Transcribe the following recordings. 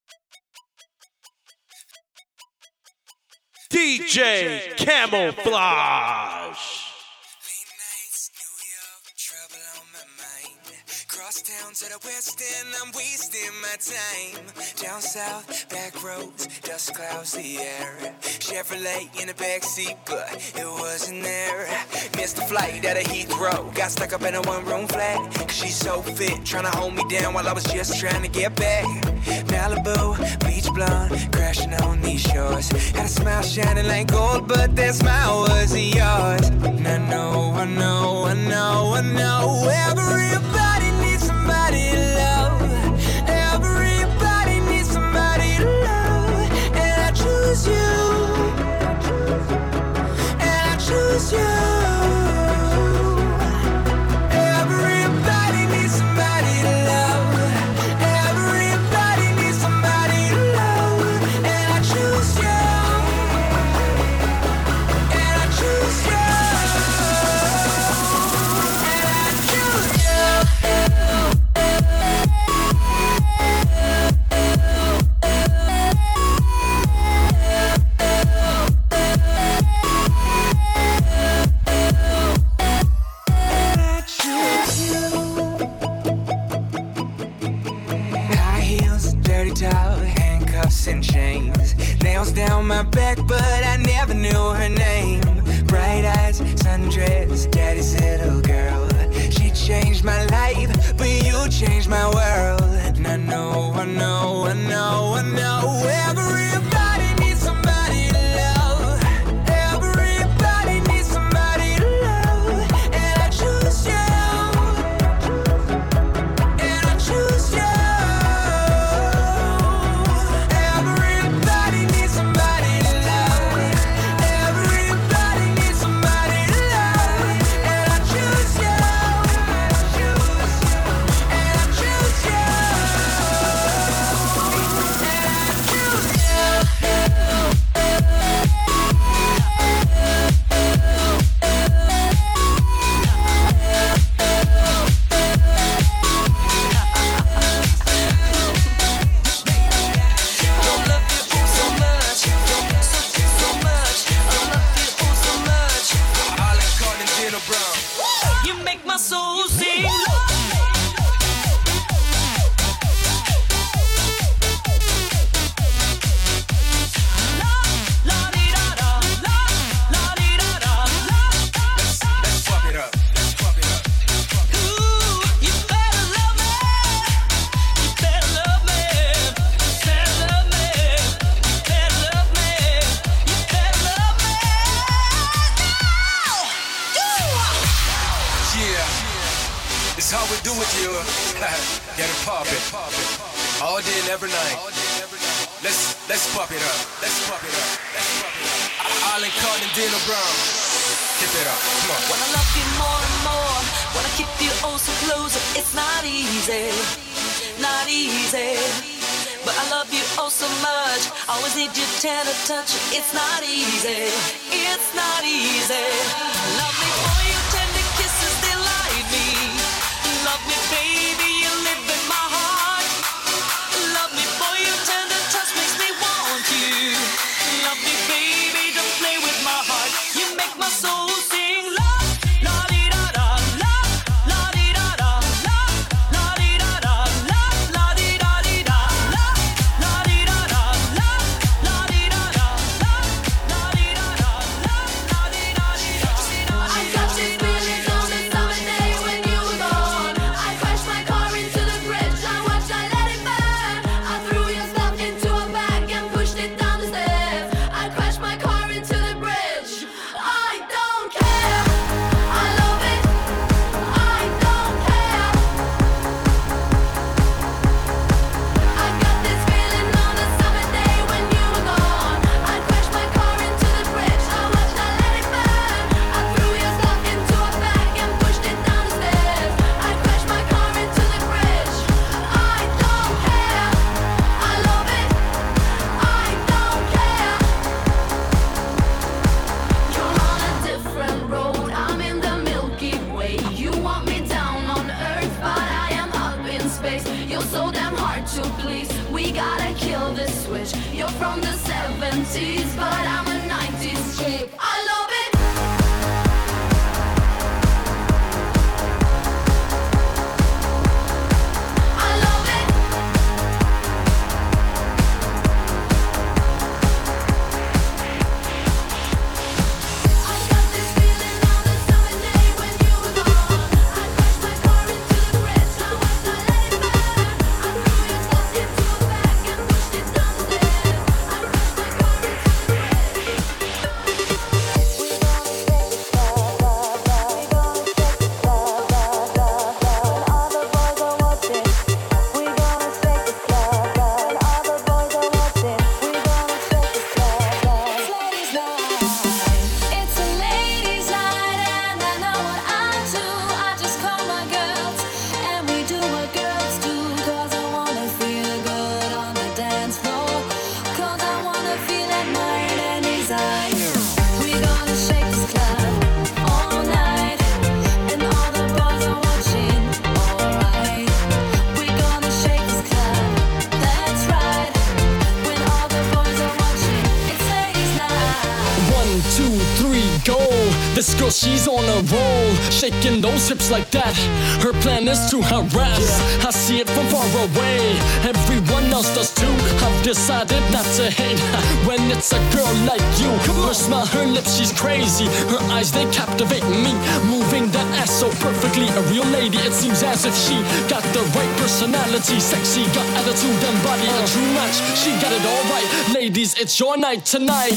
DJ Camouflage. Down to the west end, I'm wasting my time. Down south, back roads, dust clouds the air. Chevrolet in the backseat, but it wasn't there. Missed the flight at a Heathrow. Got stuck up in a one-room flat. Cause she's so fit, trying to hold me down while I was just trying to get back. Malibu, beach blonde, crashing on these shores. Had a smile shining like gold, but that smile wasn't yours. And I know, I know, I know, I know. Everybody needs somebody to love. Everybody needs somebody to love. And I choose you. And I choose you. Everybody needs somebody to love. Everybody needs somebody to love. And I choose you. And I choose you. And I choose you. And chains, nails down my back, but I never knew her name. Bright eyes, sundress, daddy's little girl. She changed my life, but you changed my world. And I know, I know, I know, I know. Everybody needs somebody to love. Everybody needs somebody to love. And I choose you. And I choose you. Tender touch, it's not easy, it's not easy. Love me for your tender kisses, delight me. Love me, baby, you live in my heart. Love me for your tender touch, makes me want you. Love me, baby, don't play with my heart. You make my soul sing, la, la, dee, da, da, la, la, dee, da, da, la, la, dee, da, da, la, la, dee, da, dee, da, la, la, dee, da, da, la. I got you. know the switch. You're from the 70s, but I'm a 90s chick. I love it. This girl, she's on a roll, shaking those hips like that. Her plan is to harass. I see it from far away. Everyone else does too. I've decided not to hate when it's a girl like you. Her smile, her lips, she's crazy. Her eyes, they captivate me. Moving that ass so perfectly. A real lady, it seems as if she got the right personality. Sexy, got attitude and body. A true match, she got it all right. Ladies, it's your night tonight.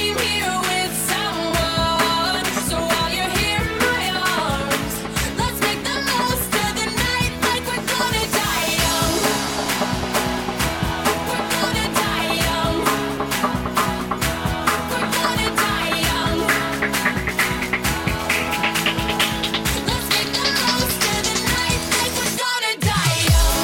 came here with someone. So while you're here in my arms, let's make the most of the night like we're gonna die young. We're gonna die young. We're gonna die young. Let's make the most of the night like we're gonna die young.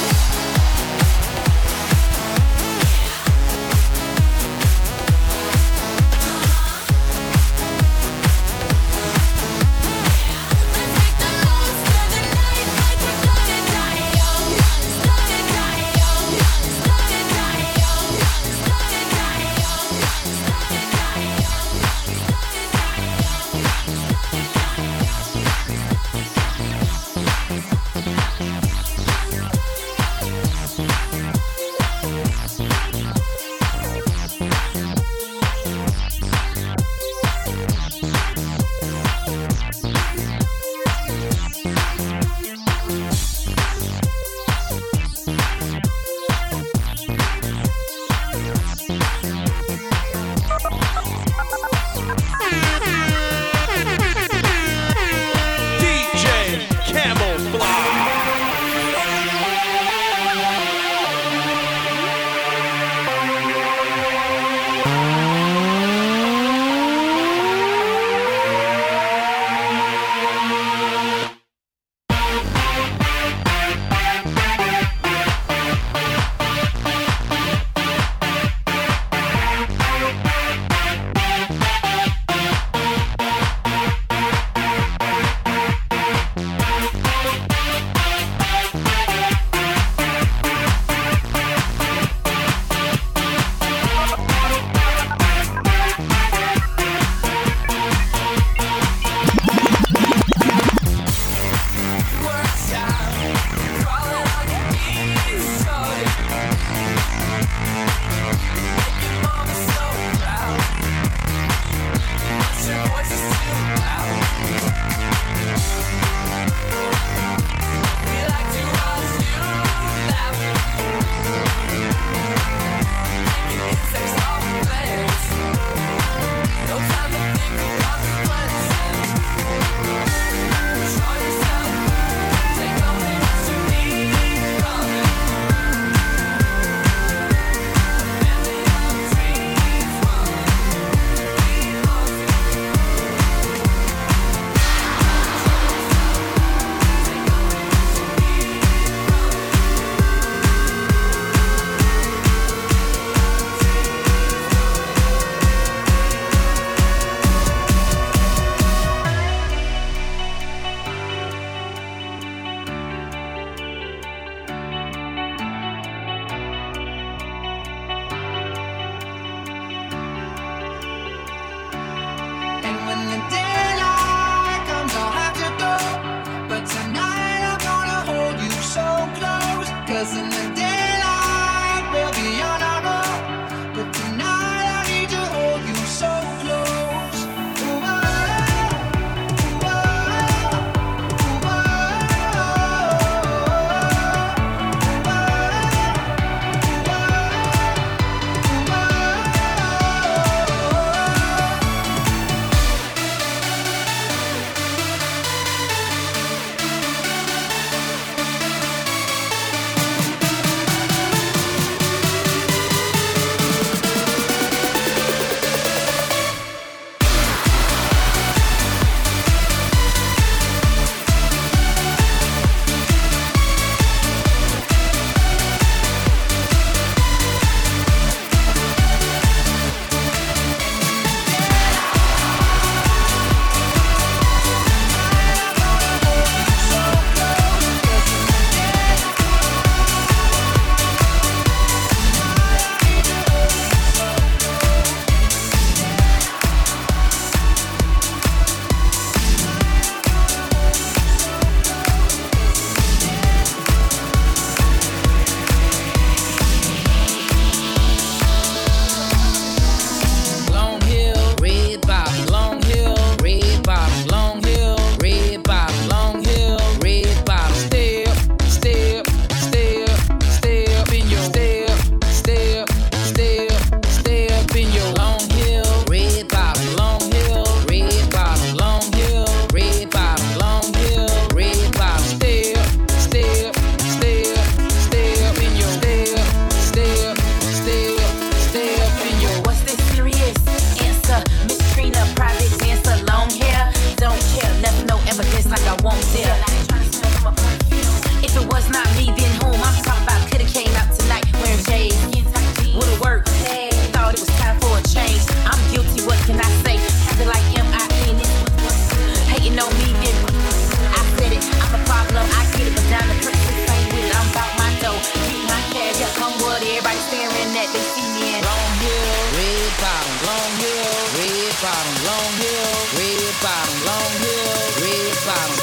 bottom, Long Hill, red bottom, Long Hill, red bottom.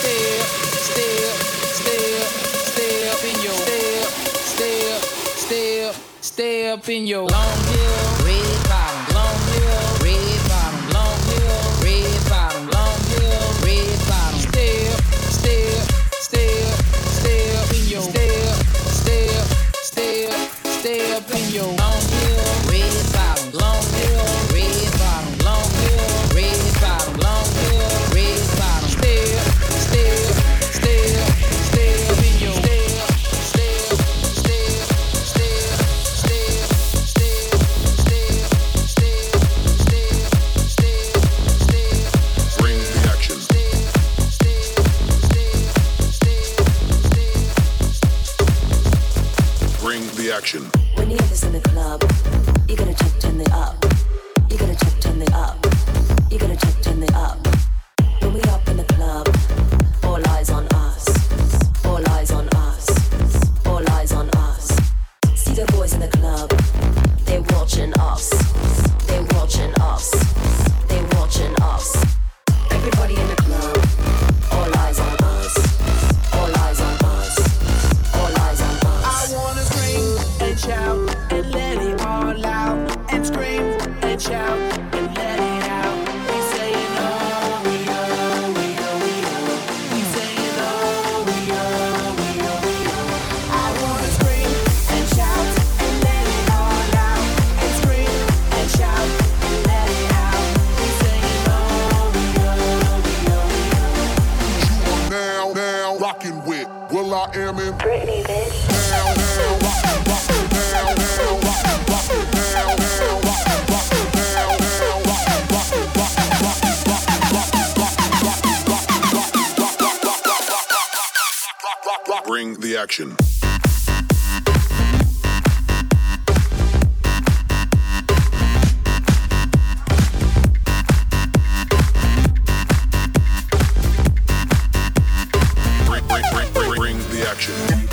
Step in your step in your Long Hill, red bottom, Long Hill, red bottom, Long Hill, red bottom, Long Hill, red bottom. Step in your step in your Long Hill, red bottom, Long Hill, red bottom, Long Hill, red bottom, Long Hill, red bottom. Step in your Bring the action. Bring the action. When you hear this in the club, you gotta check, turn it up. You gotta check, turn it up. You gotta check, turn it up. When we up in the club, all eyes on us. All eyes on us. All eyes on us. See the boys in the club, they're watching us. They're watching us. They're watching us. Everybody in the club, all eyes on us. All eyes on us. All eyes on us. I wanna scream and shout and let it all out. And scream and shout and let it out. We saying oh, we oh, we oh, we oh. We saying oh, we oh, we oh, we oh. I wanna scream and shout and let it all out. And scream and shout and let it out. We saying oh, we oh, we oh, we oh. Now, rockin' with Will I Am in Britney, bitch. now, rockin', now, bring the action. Bring the action.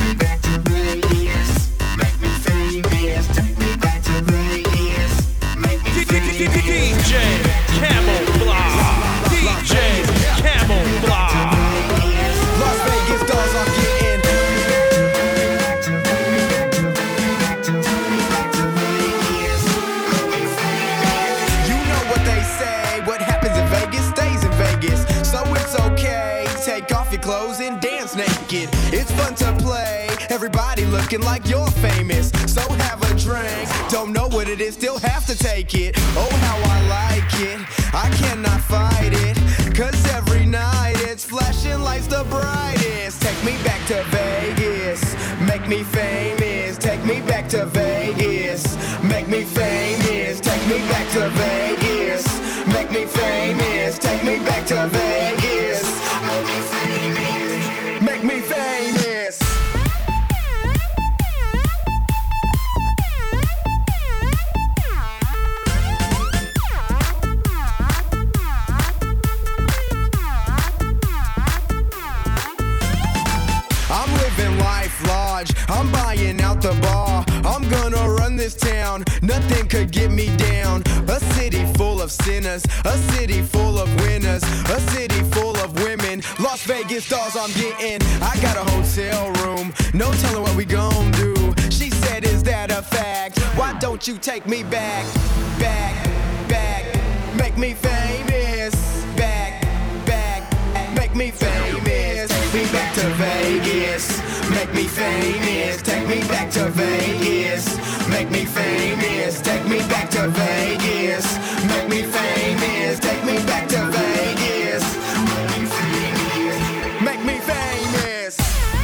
DJ Camouflage. DJ Camouflage. Las Vegas dolls, I'm getting. You know what they say, what happens in Vegas stays in Vegas. So it's okay, take off your clothes and dance naked. It's fun to play, everybody looking like you're famous. So have a drink, don't know what it is, still have to take it. Oh, how I like it, I cannot fight it. Cause every night it's flashing lights the brightest. Take me back to Vegas, make me famous. Take me back to Vegas, make me famous. Take me back to Vegas, make me famous. Take me back to Vegas, make me famous. I'm living life large, I'm buying out the bar. I'm gonna run this town, nothing could get me down. A city full of sinners, a city full of winners, a city full of women. Las Vegas dolls I'm getting. I got a hotel room, no telling what we gon' do. She said, is that a fact? Why don't you take me back, back, back? Make me famous, back, back, make me famous. Take me back to Vegas, make me famous. Take me back to Vegas, make me famous. Take me back to Vegas, make me famous. Take me back to Vegas, make me famous.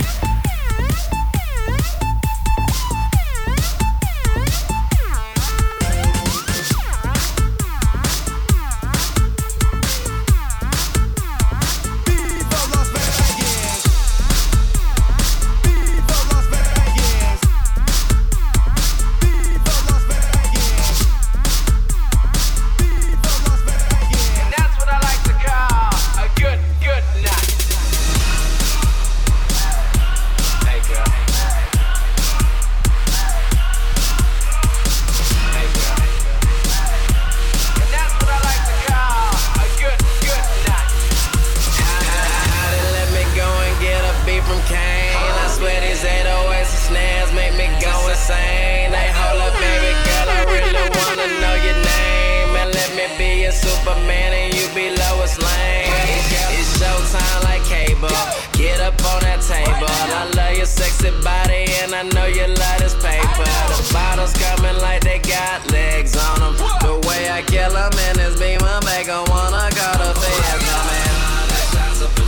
Viva Las Vegas, Viva Las Vegas, Viva Las Vegas. a Superman and you be Lois Lane. It's showtime like cable. Get up on that table. I love your sexy body and I know you love this paper. The bottles coming like they got legs on them. The way I kill them in this beamer make them wanna go to Vietnam, man. Shots of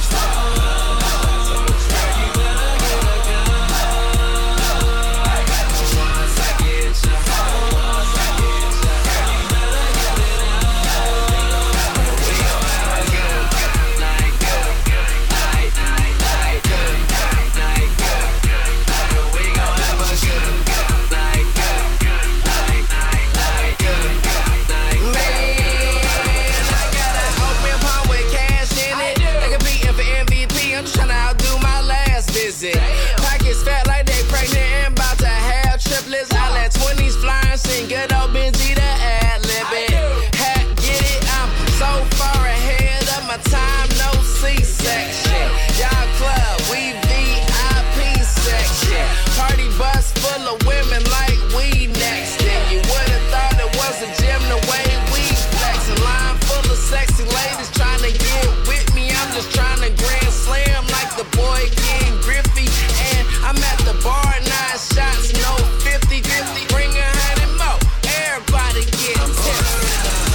pockets fat like they pregnant and about to have triplets. I let 20s fly and sing good old Benji to ad-lib it. Get it, I'm so far ahead of my time, no C-section. Y'all club, we VIP section. Party bus full of women like we next. And you would've thought it was a gym the way we flex. A line full of sexy ladies trying to get with me. I'm just trying to grand slam like the boy King Griffey. And I'm at the bar, 9 shots, no 50. Bring 100 more, everybody get tipsy.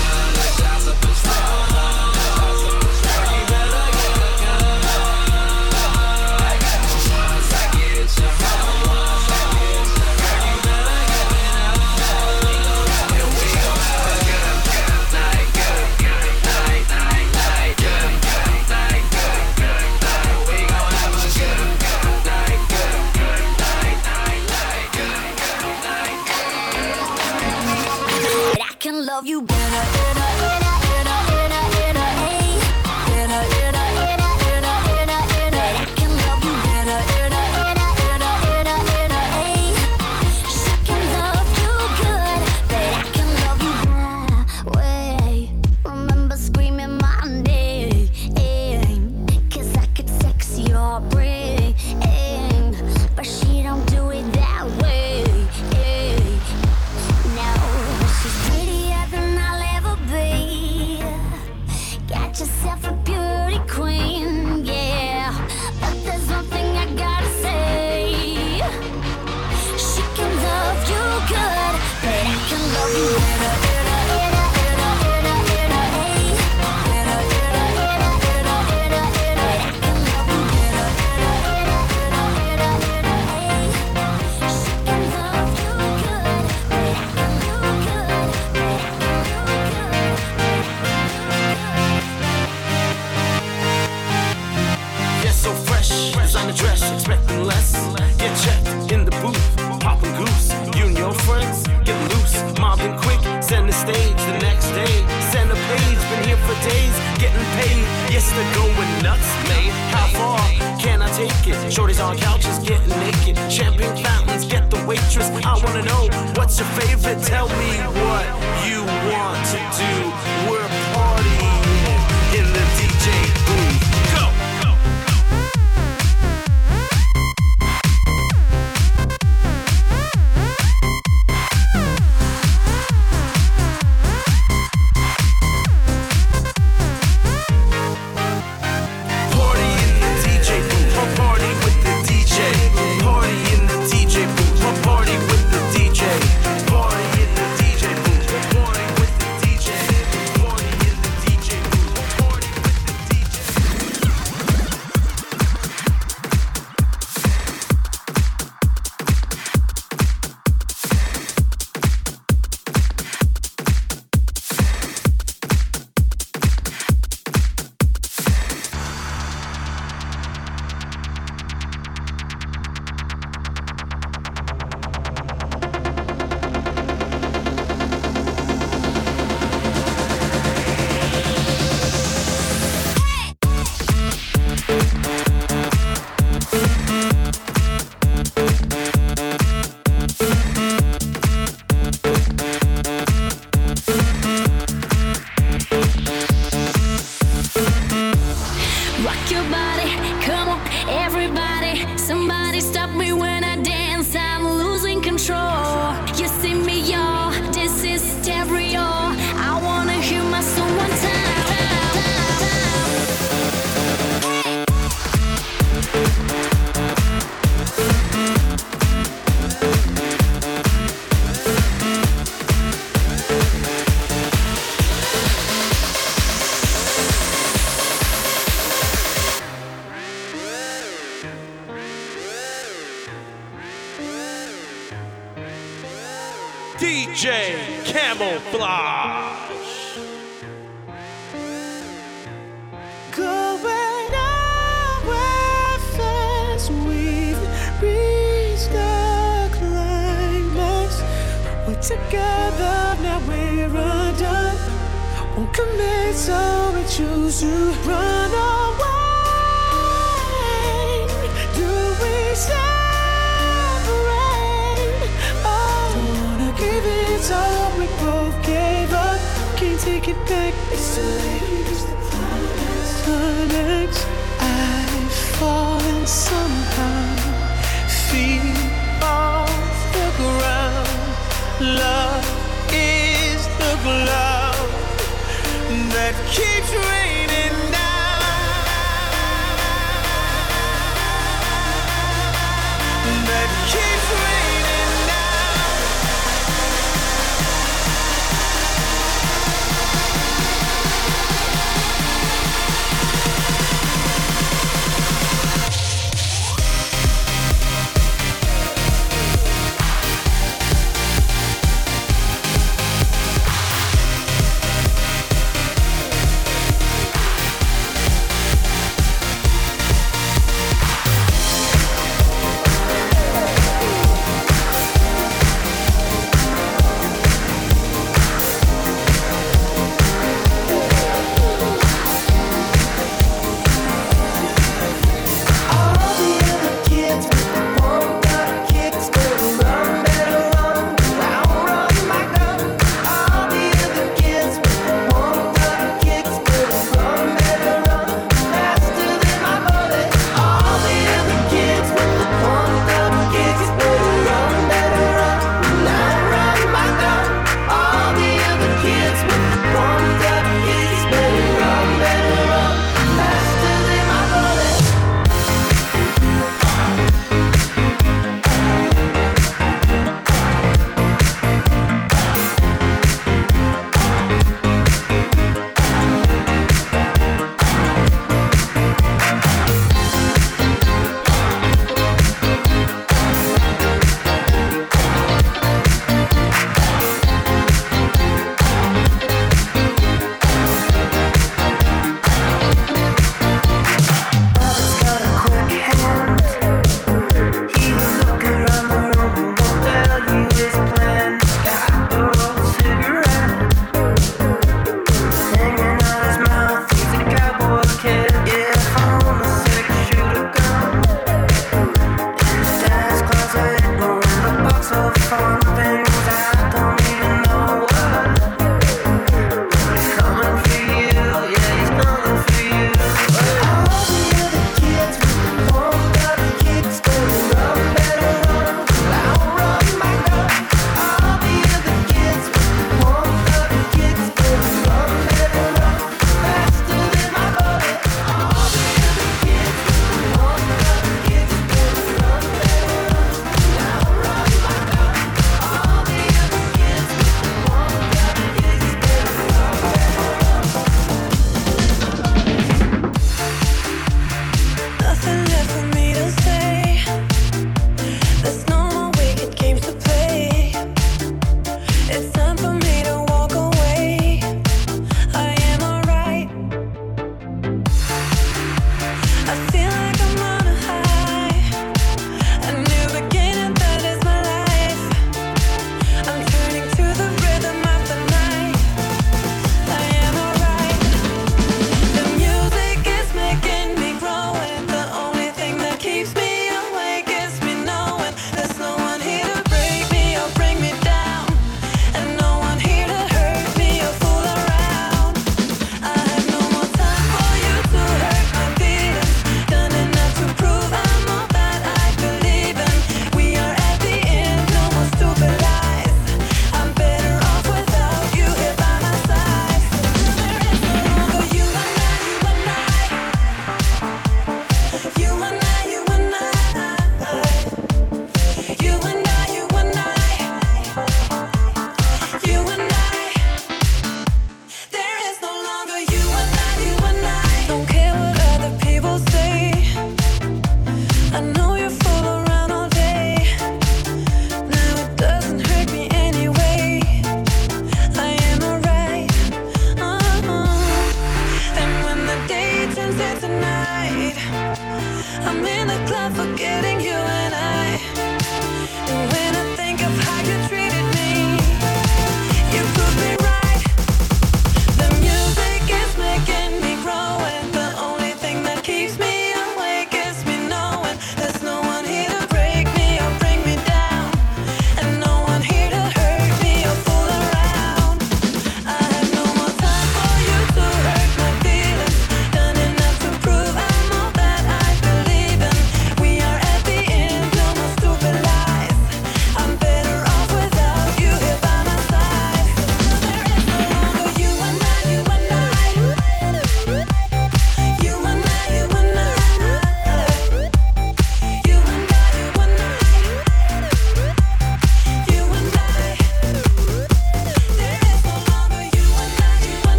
I can love you better, better, DJ Camouflage. Going nowhere fast, we've reached the climax. We're together, now we're undone. Won't commit, so we choose to run away. Do we separate? Oh, don't wanna give it all, we both gave up. Can't take it back, it's too late. I've fallen somehow, feet off the ground. Love is the glove that keeps raining down, that keeps raining down.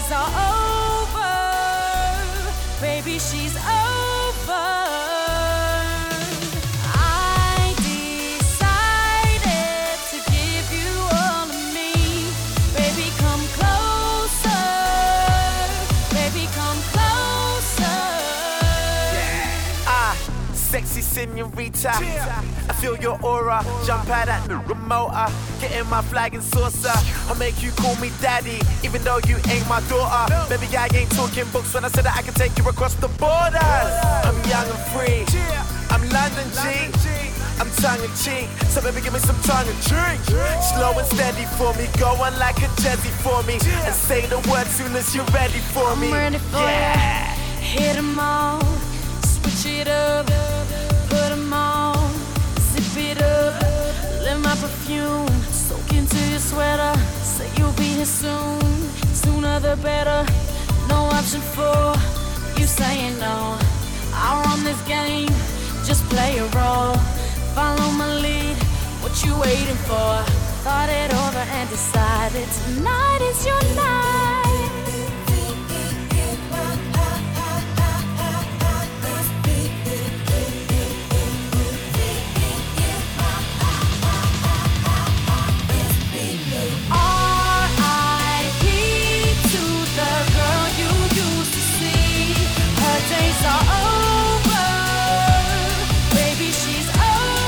days are over. Baby, she's over. I decided to give you all of me. Baby, come closer. Baby, come closer. Sexy senorita, I feel your aura. Jump out at the remote, getting my flag and saucer. I'll make you call me daddy, even though you ain't my daughter. Baby, I ain't talking books when I said that I can take you across the borders. I'm young and free, I'm London G. I'm tongue in cheek, so baby give me some tongue and drink. Slow and steady for me, go on like a Jazzy for me, and say the word soon as you're ready for me. I'm ready for ya. Hit 'em all, switch it up, put 'em on, zip it up. Let my perfume soak into your sweater. Say you'll be here soon, sooner the better. No option for you saying no. I'll run this game, just play a role. Follow my lead, what you waiting for? Thought it over and decided tonight is your night. R.I.P. to the girl you used to see. Her days are over. Baby, she's over.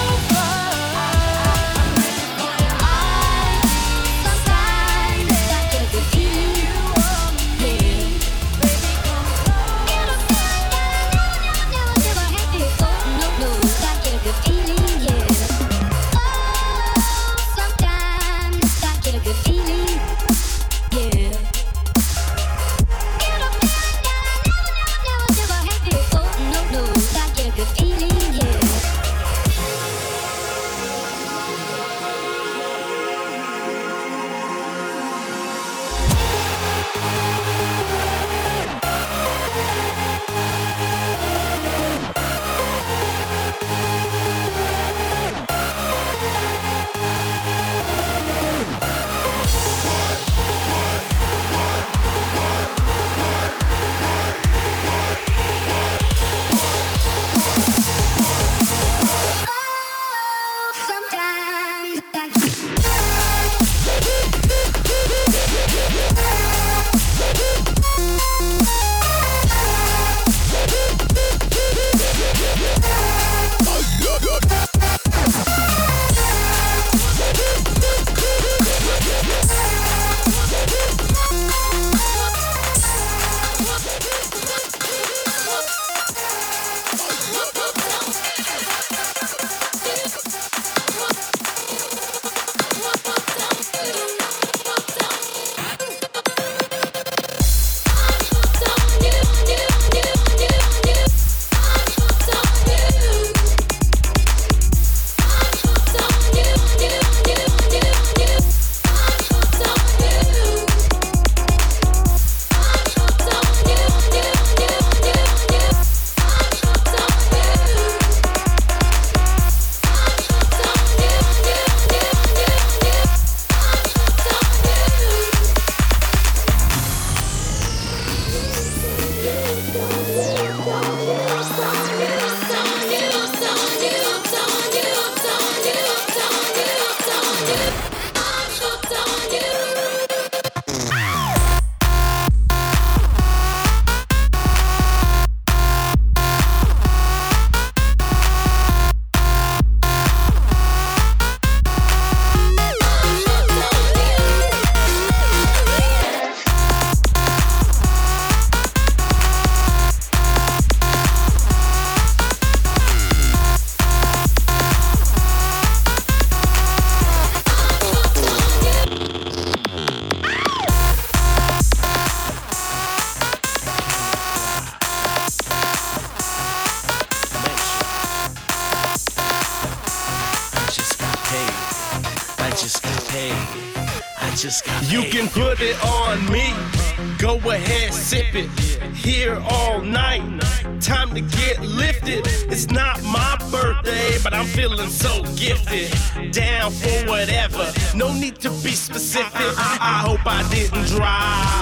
You can put it on me. Go ahead, sip it. Here all night. Time to get lifted. It's not my birthday, but I'm feeling so gifted. Down for whatever. No need to be specific. I hope I didn't drive. So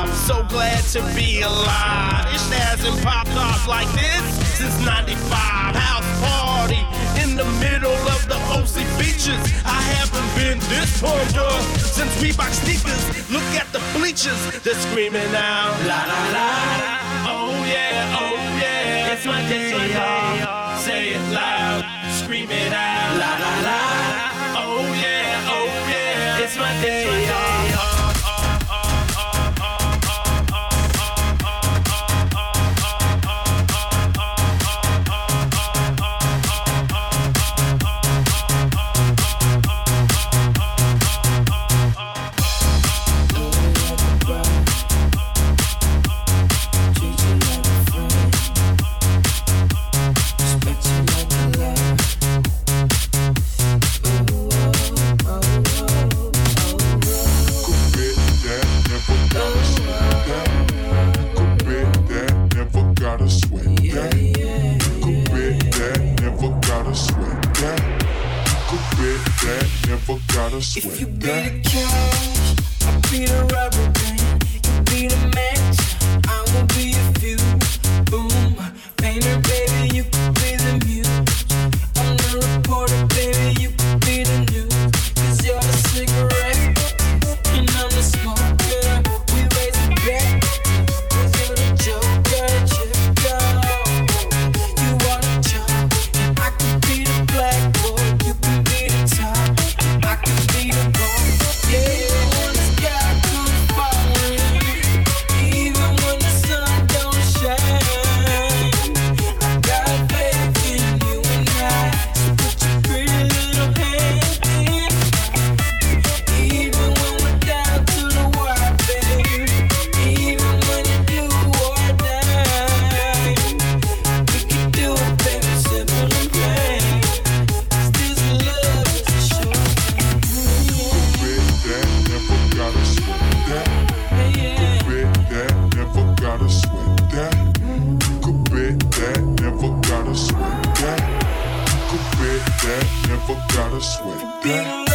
glad to be alive. It hasn't popped off like this since 95. House party in the middle of the OC beaches. I haven't been this pumped up since Reebok sneakers. Look at the bleachers, they're screaming out la la la. Oh yeah, it's my day, y'all. Say it loud, scream it out la la la. Oh yeah, it's my day, y'all. If you be the cash, I'll be the rubber band. You be the match, I will be a fuse. Boom, painter, baby, you could be the muse. I'm the reporter, baby, you could be the news. 'Cause you're the cigarette, and I'm the smoker. We raise the bet, 'cause you're the joker, chica. You are the chop, and I could be the blackboard. You can be the top, I could be the ball. Yeah, when the sky comes falling, even when the sun don't shine, I got faith in you and I. So put your pretty little hand in. Even when we're down to the wire, babe. Even when you do or die, we can do it, baby, simple and plain. 'Cause this love is a short Never gotta sweat that.